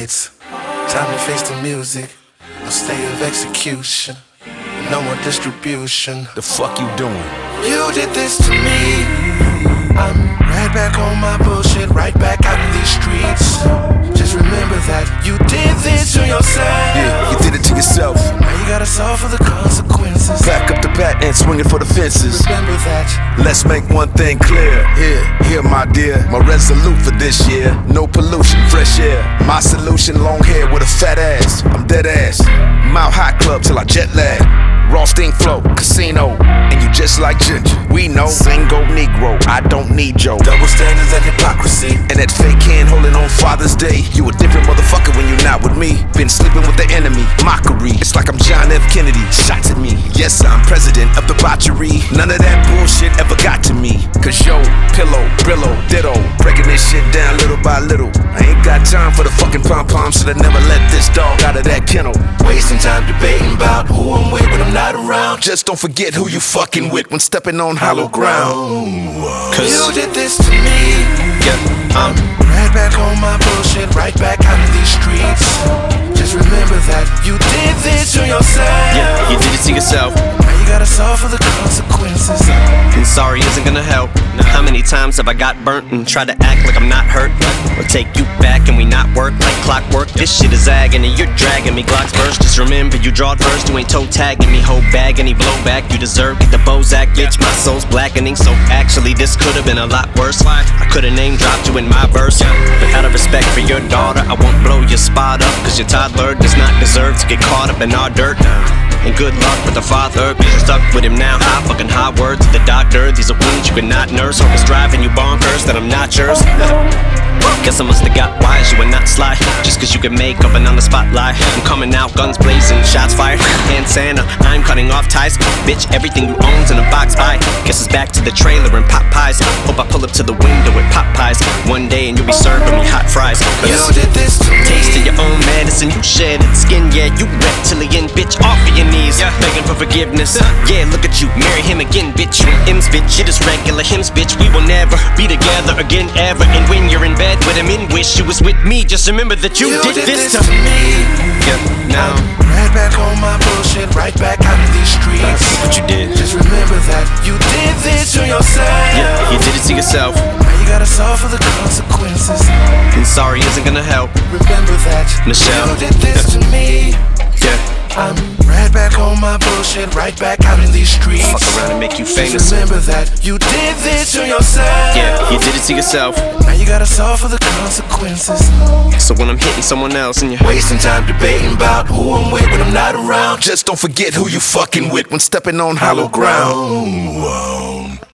It's time to face the music. No stay of execution. No more distribution. The fuck you doing? You did this to me. I'm right back on my bullshit, right back out in these streets. Just remember that you did this to yourself. Yeah, you did it to yourself. Now you gotta suffer the consequences. Back up the bat and swinging for the fences. Remember that. Let's make one thing clear. Here, my dear. My resolute for this year. No pollution, fresh air. My solution, long hair with a fat ass. I'm dead ass. Mile High Club till I jet lag. Raw steam flow, casino, and you just like ginger. We know, single Negro, I don't need Joe. Double standards and hypocrisy. And that fake hand holding on Father's Day. You a different motherfucker when you're not with me. Been sleeping with the enemy, mockery. It's like I'm John F. Kennedy, shots at me. Yes, I'm president of debauchery. None of that bullshit ever got to me. Cause yo, pillow, Brillo, ditto. Breaking this shit down little by little. I ain't got time for the fucking pom-poms, so I never let this dog out of that kennel. Wasting time debating about who I'm with when I'm not around. Just don't forget who you fucking with when stepping on hollow ground. Cause you did this to me. Yeah, I'm right back on my bullshit, right back out in these streets. Just remember that you did this to yourself. Yeah, you did it to yourself. Now you gotta suffer the consequences. And sorry isn't gonna help. How many times have I got burnt and tried to act like I'm not hurt? Or take you back and we not work like clockwork? This shit is agony, you're dragging me. Glocks burst, just remember you drawed first. You ain't toe tagging me, whole bag any blowback you deserve. Get the Bozak, bitch, my soul's blackening. So actually this could've been a lot worse. I could've name dropped you in my verse. But out of respect for your daughter, I won't blow your spot up. Cause your toddler does not deserve to get caught up in our dirt. And good luck with the father, cause you're stuck with him now. High words to the doctor. These are wounds you cannot nurse. Hope it's driving you bonkers that I'm not yours. Guess I must've got wise, you were not sly. Just cause you can make up and on the spotlight. I'm coming out, guns blazing, shots fired. Hand Santa, I'm cutting off ties. Bitch, everything you own's in a box. I guess it's back to the trailer and pot pies. Hope I pull up to the window with pot pies one day and you'll be serving me hot fries. You did this to me. Taste of your own medicine, you shed its skin. Yeah, you reptilian, bitch, off of your knees, begging for forgiveness. Yeah, look at you, marry him again, bitch. You and M's, bitch, it is regular hymns, bitch. We will never be together again, ever. And when you're in bed with him and wish you was with me, just remember that you did this to me. Yeah, now I'm right back on my bullshit, right back out in these streets. that's what you did. Just remember that you did this to yourself. Yeah, you did it to yourself. Now you gotta suffer the consequences. And sorry isn't gonna help. Remember that Michelle. you did this to me. Yeah, I'm right back on my bullshit, right back out in these streets. fuck around and make you Just famous. remember that you did this to yourself. Yeah, you did it to yourself. Now you gotta suffer the consequences. So when I'm hitting someone else and you're Wasting time debating about who I'm with when I'm not around. just don't forget who you fucking with when stepping on hollow ground.